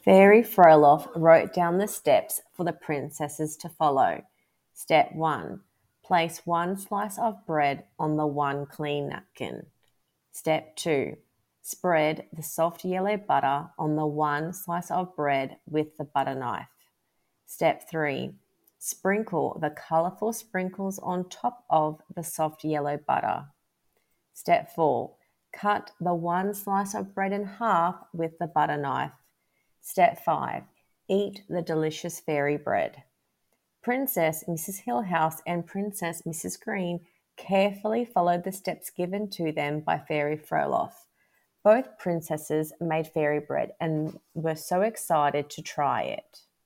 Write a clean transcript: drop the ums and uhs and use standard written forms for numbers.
Fairy Frolov wrote down the steps for the princesses to follow. Step 1. Place one slice of bread on the one clean napkin. Step 2. Spread the soft yellow butter on the one slice of bread with the butter knife. Step 3. Sprinkle the colourful sprinkles on top of the soft yellow butter. Step 4. Cut the one slice of bread in half with the butter knife. Step 5. Eat the delicious fairy bread. Princess Mrs. Hillhouse and Princess Mrs. Green carefully followed the steps given to them by Fairy Frolov. Both princesses made fairy bread and were so excited to try it.